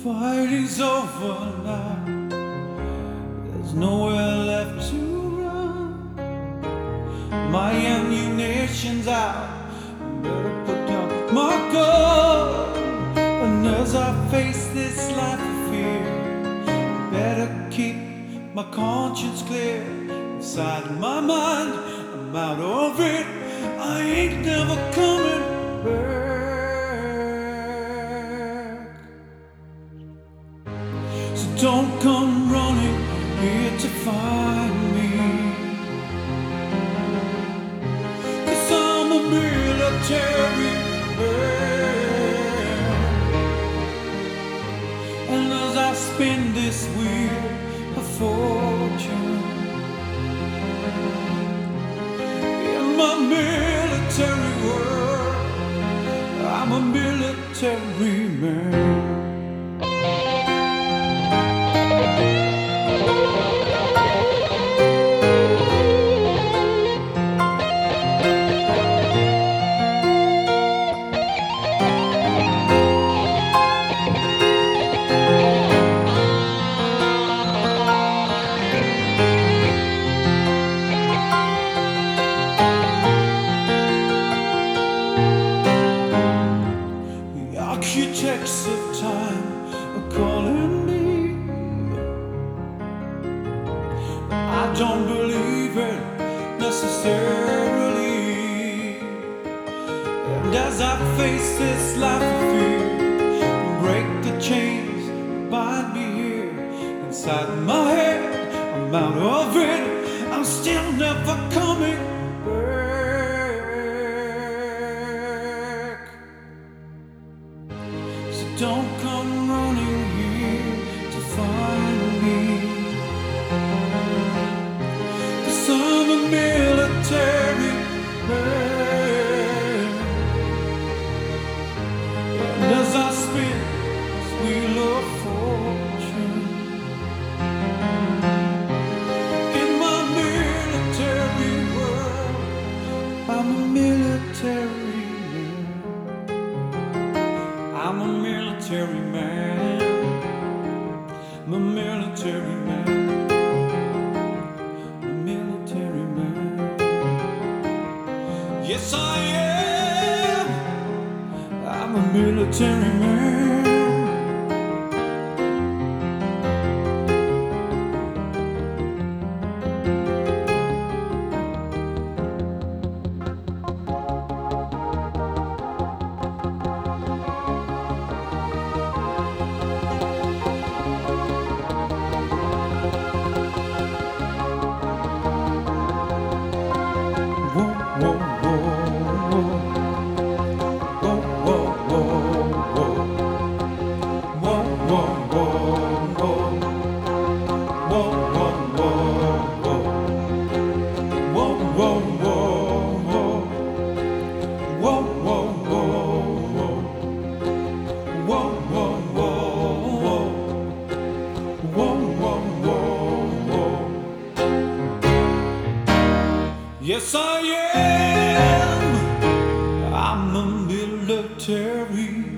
fighting's over now. There's nowhere left to run. My ammunition's out. Better put down my gun. And as I face this life of fear, better keep my conscience clear. Inside my mind, I'm out of it. I ain't never coming back. So don't come running here to find me, 'cause I'm a military man. And as I spin this wheel of fortune, in my military world, I'm a military man. Architects of time are calling me. I don't believe it necessarily. And as I face this life of fear, break the chains that bind me here. Inside my head, I'm out of it. I'm still never coming back. Don't come running here to find me, 'cause I'm a military man. And as I spin this wheel of fortune, in my military world, I'm a military man. I'm a military man. I'm a military man. I'm a military man. Yes, I am. I'm a military man. Yes, I am. I'm a military